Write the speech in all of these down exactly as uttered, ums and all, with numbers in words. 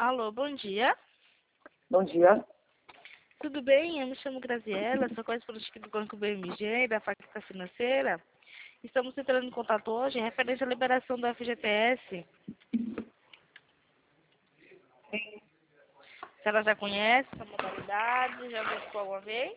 Alô, bom dia. Bom dia. Tudo bem? Eu me chamo Graziela, sou correspondente do Banco B M G, da Facta Financeira. Estamos entrando em contato hoje referente à liberação do F G T S. A senhora já conhece essa modalidade? Já verificou alguma vez?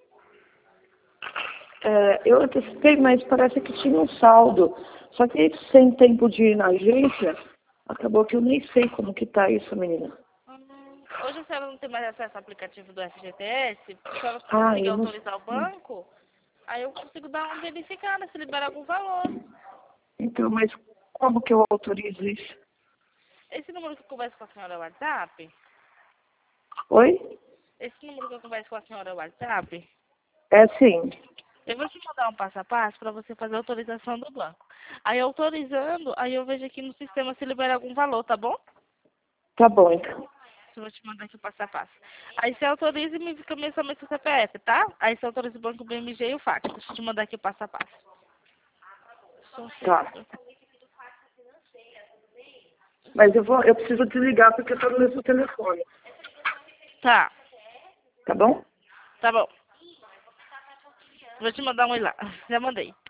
É, eu antecipei, mas parece que tinha um saldo. Só que sem tempo de ir na agência, acabou que eu nem sei como que tá isso, menina. Hum, Hoje a senhora não tem mais acesso ao aplicativo do F G T S? A senhora Ah, conseguir eu não autorizar o banco? Aí eu consigo dar uma verificada se libera algum valor. Então, mas como que eu autorizo isso? Esse número que eu converso com a senhora é o WhatsApp? Oi? Esse número que eu converso com a senhora é o WhatsApp? É sim. Eu vou te mandar um passo a passo para você fazer a autorização do banco. Aí autorizando, aí eu vejo aqui no sistema se libera algum valor, tá bom? Tá bom, então. Eu vou te mandar aqui o passo a passo. Aí você autoriza e me fica mensalmente o C P F, tá? Aí você autoriza o banco B M G e o fax. Deixa eu te mandar aqui o passo a passo. Só um Tá. segundo. Mas eu vou, eu preciso desligar porque eu tô no meu telefone. Tá, Tá bom? tá bom. Vou te mandar um oi lá. Já mandei.